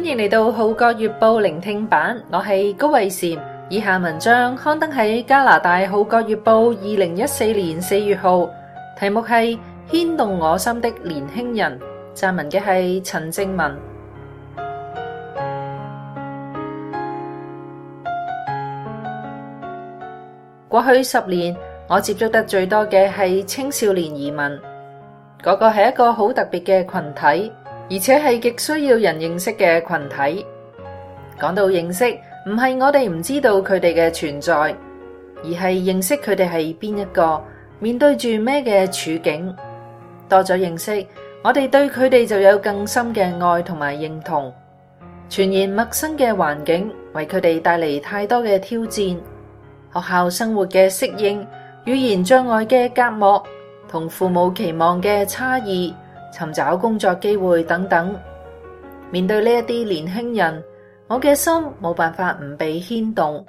迎嚟到《號角月報》聆聽版，我係高慧嬋。以下文章刊登喺加拿大《號角月報》2014年4月號，題目係牽動我心的年輕人，撰文嘅係陳正文。過去10年，我接觸得最多嘅係青少年移民，嗰個係一個好特別嘅群體，而且係極需要人認識嘅群體。講到認識，唔係我哋唔知道佢哋嘅存在，而係認識佢哋係邊一個，面對住咩嘅處境。多咗認識，我哋對佢哋就有更深嘅愛同埋認同。全然陌生嘅環境，為佢哋帶嚟太多嘅挑戰。學校生活嘅適應，語言障礙嘅隔膜，同父母期望嘅差異，尋找工作機會等等。面對呢一啲年輕人，我嘅心冇辦法唔被牽動。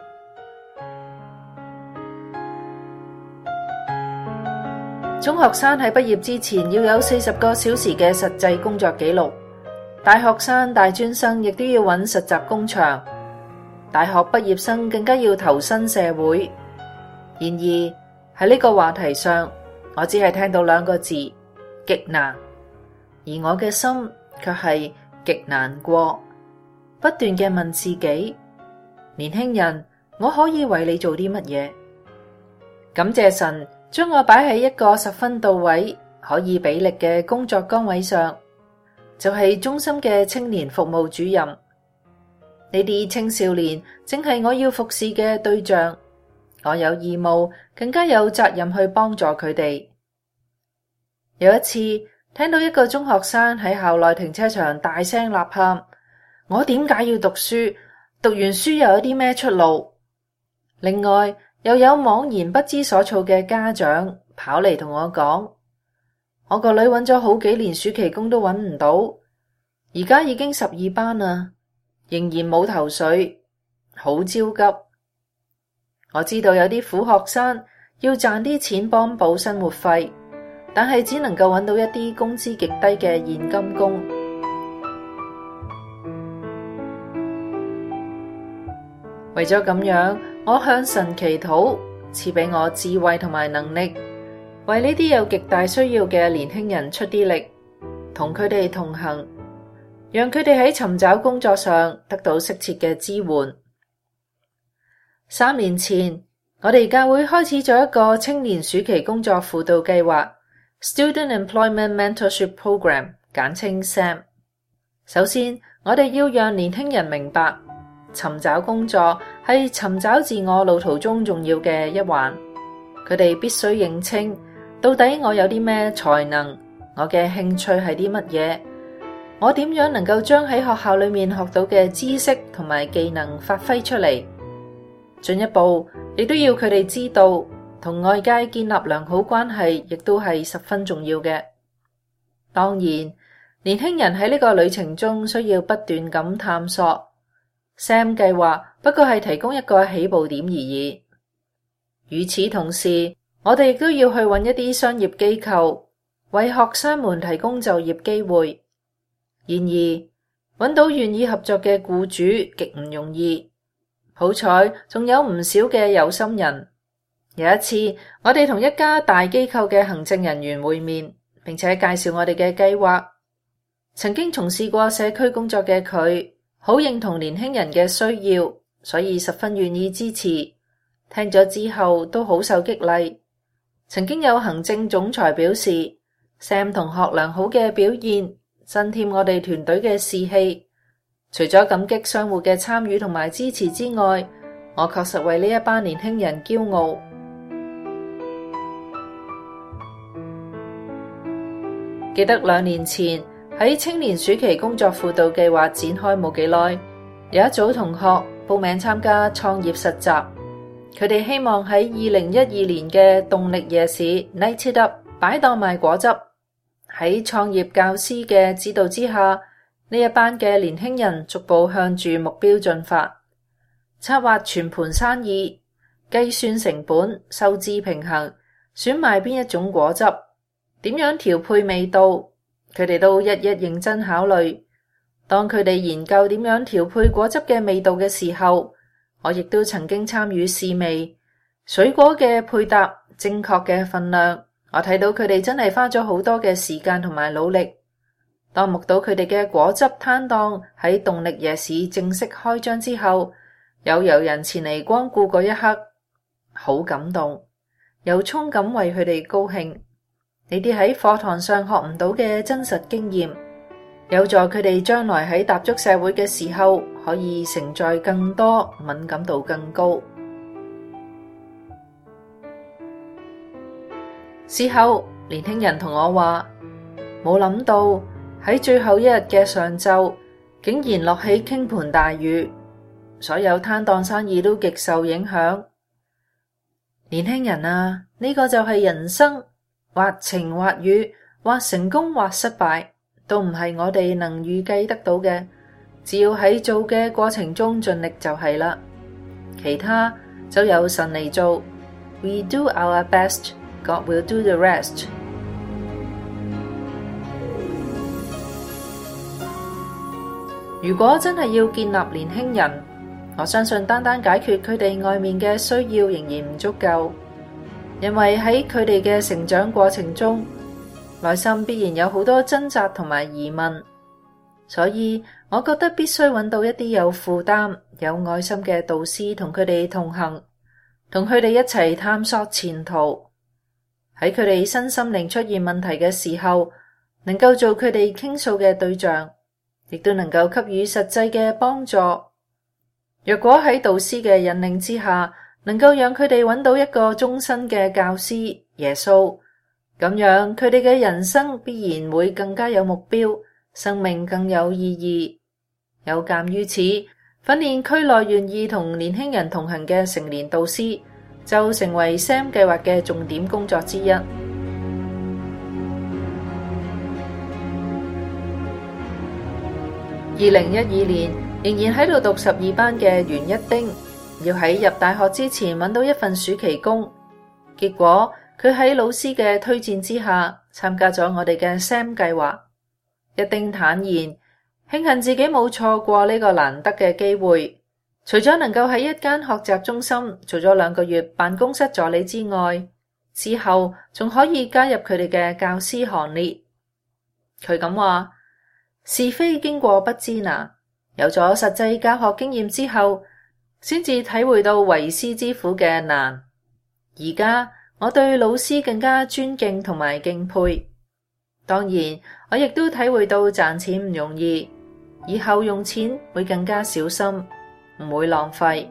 中學生喺畢業之前要有40個小時嘅實際工作記錄，大學生、大專生亦都要揾實習工場，大學畢業生更加要投身社會。然而喺呢個話題上，我只係聽到2個字：極難。而我嘅心卻係極難過，不斷嘅問自己：年輕人，我可以為你做啲乜嘢？感謝神將我擺喺一個十分到位、可以俾力嘅工作崗位上，就係中心嘅青年服務主任。呢啲青少年正係我要服侍嘅對象，我有義務，更加有責任去幫助佢哋。有一次，聽到一個中學生喺校內停車場大聲吶喊：我點解要讀書？讀完書又有啲咩出路？另外，又有茫然不知所措嘅家長跑嚟同我講：我個女揾咗好幾年暑期工都揾唔到，而家已經12班啦，仍然冇頭緒，好焦急。我知道有啲苦學生要賺啲錢幫補生活費，但係只能夠揾到一啲工資極低嘅現金工。為咗咁樣，我向神祈禱，賜俾我智慧同埋能力，為呢啲有極大需要嘅年輕人出啲力，同佢哋同行，讓佢哋喺尋找工作上得到適切嘅支援。3年前，我哋教會開始咗一個青年暑期工作輔導計劃 Student Employment Mentorship Program， 簡稱 SAM。首先，我哋要讓年輕人明白，尋找工作係尋找自我路途中重要嘅一環。佢哋必須認清，到底我有啲咩才能，我嘅興趣係啲乜嘢，我點樣能夠將喺學校裏面學到嘅知識同埋技能發揮出嚟。進一步，亦都要佢哋知道，同外界建立良好關係，亦都係十分重要嘅。當然，年輕人喺呢個旅程中需要不斷咁探索。SAM 計劃不過係提供一個起步點而已。與此同時，我哋亦都要去揾一啲商業機構，為學生們提供就業機會。然而，揾到願意合作嘅僱主極唔容易。好彩，仲有唔少嘅有心人。有一次，我哋同一家大機構嘅行政人員會面，並且介紹我哋嘅計劃。曾經從事過社區工作嘅佢，好認同年輕人嘅需要，所以十分願意支持。聽咗之後都好受激勵。曾經有行政總裁表示， SAM 同學良好嘅表現，增添我哋團隊嘅士氣。除咗感激商戶嘅參與同埋支持之外，我確實為呢一班年輕人驕傲。記得2年前喺青年暑期工作輔導計劃展開冇幾耐，有一組同學報名參加創業實習。佢哋希望喺2012年嘅動力夜市 Light It Up 擺檔賣果汁。喺創業教師嘅指導之下，呢一班嘅年輕人逐步向住目標進發，策劃全盤生意，計算成本、收支平衡，選賣邊一種果汁，點樣調配味道，佢哋都一一認真考慮。 當佢哋研究點樣調配果汁嘅味道嘅時候，我亦都曾經參與試味。水果嘅配搭，正確嘅分量，我睇到佢哋真係花咗好多嘅時間同埋努力。當目睹佢哋嘅果汁攤檔喺動力夜市正式開張之後，有遊人前嚟光顧嗰一刻，好感動，又充感為佢哋高興。呢啲喺課堂上學唔到嘅真實經驗，有助佢哋將來喺踏足社會嘅時候，可以承載更多，敏感度更高。事後，年輕人同我話，冇諗到喺最後一日嘅上晝，竟然落起傾盆大雨，所有攤檔生意都極受影響。年輕人啊，呢個就係人生，或晴或雨，或成功或失敗，都唔係我哋能預計得到嘅。只要喺做嘅過程中盡力就係啦，其他就由神嚟做。We do our best, God will do the rest。如果真係要建立年輕人，我相信單單解決佢哋外面嘅需要仍然唔足夠，因為喺佢哋嘅成長過程中，內心必然有好多掙扎同埋疑問，所以我覺得必須揾到一啲有負擔、有愛心嘅導師同佢哋同行，同佢哋一齊探索前途。喺佢哋身心靈出現問題嘅時候，能夠做佢哋傾訴嘅對象，亦都能夠給予實際嘅幫助。若果喺導師嘅引領之下，能夠讓佢哋揾到一個終身嘅教師耶穌，咁樣佢哋嘅人生必然會更加有目標，生命更有意義。有鑒於此，訓練區內願意同年輕人同行嘅成年導師，就成為 SAM 計劃嘅重點工作之一。2012年，仍然喺度讀12班嘅袁一丁，要喺入大學之前揾到一份暑期工。結果佢喺老師嘅推薦之下，參加咗我哋嘅 SAM 計劃。一丁坦言，慶幸自己冇錯過呢個難得嘅機會。除咗能夠喺一間學習中心做咗2個月辦公室助理之外，之後仲可以加入佢哋嘅教師行列。佢咁話：是非經過不知難，有咗實際教學經驗之後，先至體會到為師之苦嘅難。而家我對老師更加尊敬同埋敬佩。當然，我亦都體會到賺錢唔容易，以後用錢會更加小心，唔會浪費。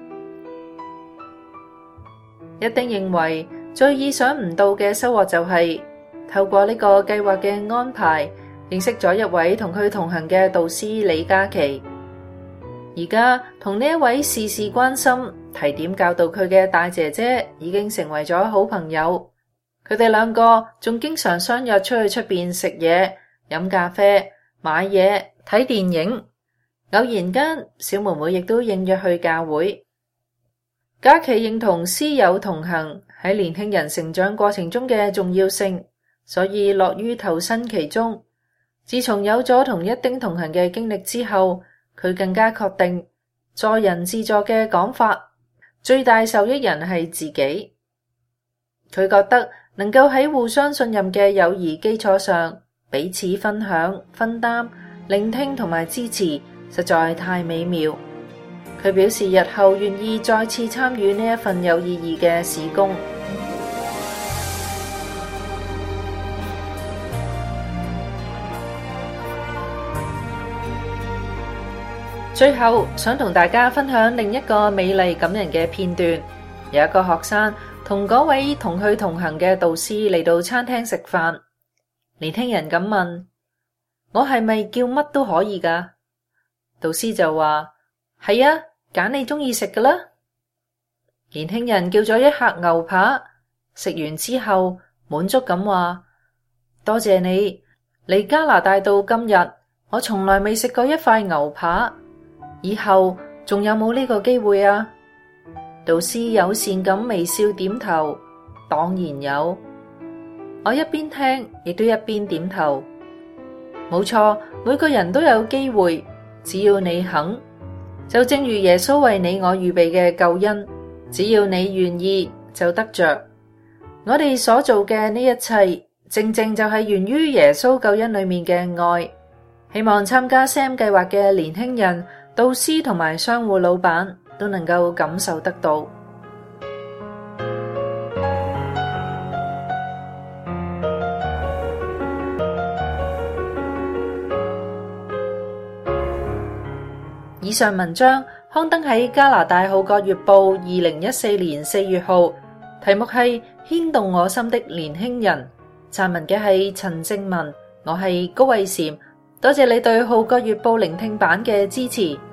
一丁認為最意想唔到嘅收穫就係透過呢個計劃嘅安排，認識咗一位同佢同行嘅導師李嘉琪。而家同呢一位事事關心、提點教導佢嘅大姐姐已經成為咗好朋友。佢哋2個仲經常相約出去出邊食嘢、飲咖啡、買嘢、睇電影。偶然間，小妹妹亦都應約去教會。嘉琪認同師友同行喺年輕人成長過程中嘅重要性，所以樂於投身其中。自從有咗同一丁同行嘅經歷之後，佢更加確定助人自助嘅講法，最大受益人係自己。佢覺得能夠喺互相信任嘅友誼基礎上，彼此分享、分擔、聆聽同埋支持，實在太美妙。佢表示日後願意再次參與呢一份有意義嘅事工。最後想同大家分享另一個美麗感人嘅片段。有一個學生同嗰位同佢同行嘅導師嚟到餐廳食飯，年輕人咁問：我係咪叫乜都可以㗎？導師就話：係啊，揀你鍾意食㗎啦。年輕人叫咗一客牛扒，食完之後滿足咁話：多謝你，嚟加拿大到今日，我從來未食過一塊牛扒。以後仲有冇呢個機會啊？導師友善咁微笑點頭，當然有。我一邊聽亦都一邊點頭。冇錯， 每個人都有機會，只要你肯。就正如耶穌為你我預備嘅救恩，只要你願意就得着。我哋所做嘅呢一切，正正就係源於耶穌救恩裏面嘅愛。希望參加 SAM 計劃嘅年輕人、導師同埋商戶老闆都能夠感受得到。以上文章刊登喺加拿大《號角月報》2014年4月號，題目係牽動我心的年輕人。撰文嘅係陳正文，我係高慧嬋。多謝你對《號角月報》聆聽版嘅支持。